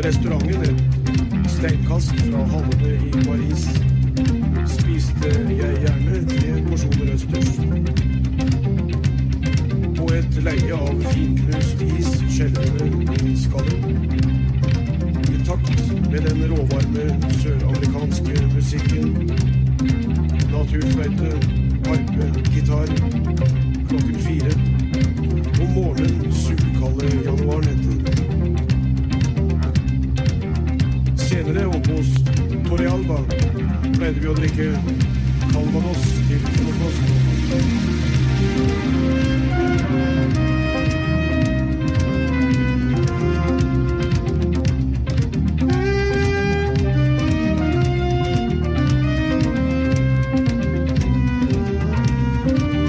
restauranten et steinkast fra Halde i Paris spiste jeg gjerne 3 porsjoner østers. På et leie av finknust is skjelvende i skallen. I takt med den råvarme søramerikanske musikken. Naturfløyte, harpe, gitar, klokken 4. Om morgenen sugkalde januarnetter. Senere oppe hos Torrealba pleide vi å drikke Calvados til frokost.